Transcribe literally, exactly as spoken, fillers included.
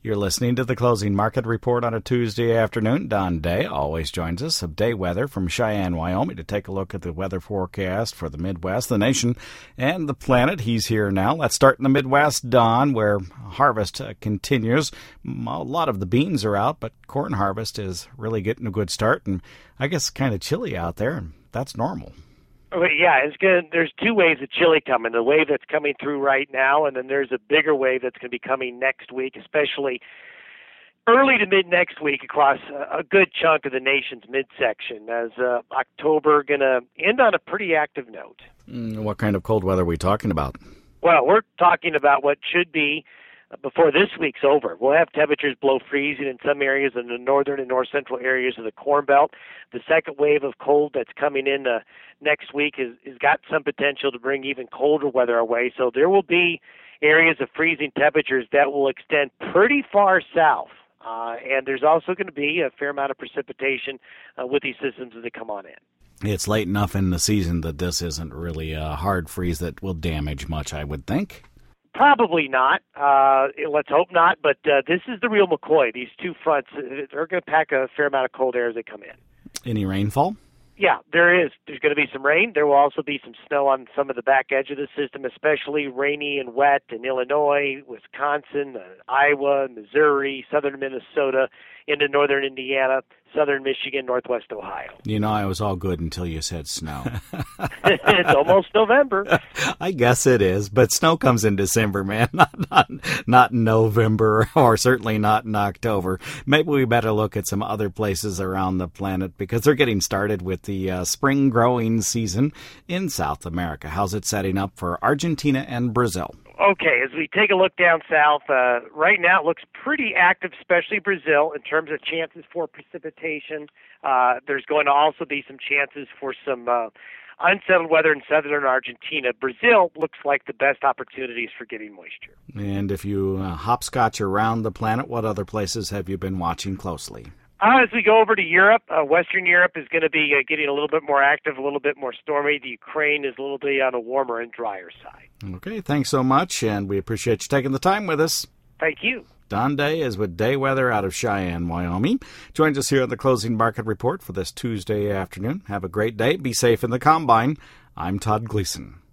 You're listening to the Closing Market Report on a Tuesday afternoon. Don Day always joins us of Day Weather from Cheyenne, Wyoming, to take a look at the weather forecast for the Midwest, the nation, and the planet. He's here now. Let's start in the Midwest, Don, where harvest uh, continues. A lot of the beans are out, but corn harvest is really getting a good start, and I guess kind of chilly out there, and that's normal. Yeah, it's good. There's two waves of chili coming. The wave that's coming through right now, and then there's a bigger wave that's going to be coming next week, especially early to mid next week across a good chunk of the nation's midsection, as uh, October going to end on a pretty active note. Mm, what kind of cold weather are we talking about? Well, we're talking about what should be before this week's over. We'll have temperatures below freezing in some areas in the northern and north central areas of the Corn Belt. The second wave of cold that's coming in uh, next week has, has got some potential to bring even colder weather our way. So there will be areas of freezing temperatures that will extend pretty far south. Uh, and there's also going to be a fair amount of precipitation uh, with these systems as they come on in. It's late enough in the season that this isn't really a hard freeze that will damage much, I would think. Probably not. Uh, let's hope not. But uh, this is the real McCoy. These two fronts, they're going to pack a fair amount of cold air as they come in. Any rainfall? Yeah, there is. There's going to be some rain. There will also be some snow on some of the back edge of the system, especially rainy and wet in Illinois, Wisconsin, uh, Iowa, Missouri, southern Minnesota, into northern Indiana, southern Michigan, northwest Ohio. You know, I was all good until you said snow. It's almost November. I guess it is, but snow comes in December, man, not, not, not in November, or certainly not in October. Maybe we better look at some other places around the planet, because they're getting started with the uh, spring growing season in South America. How's it setting up for Argentina and Brazil? Okay, as we take a look down south, uh, right now it looks pretty active, especially Brazil, in terms of chances for precipitation. Uh, there's going to also be some chances for some uh, unsettled weather in southern Argentina. Brazil looks like the best opportunities for getting moisture. And if you uh, hopscotch around the planet, what other places have you been watching closely? Uh, as we go over to Europe, uh, Western Europe is going to be uh, getting a little bit more active, a little bit more stormy. The Ukraine is a little bit on a warmer and drier side. Okay, thanks so much, and we appreciate you taking the time with us. Thank you. Don Day is with Day Weather out of Cheyenne, Wyoming. Joins us here on the Closing Market Report for this Tuesday afternoon. Have a great day. Be safe in the combine. I'm Todd Gleason.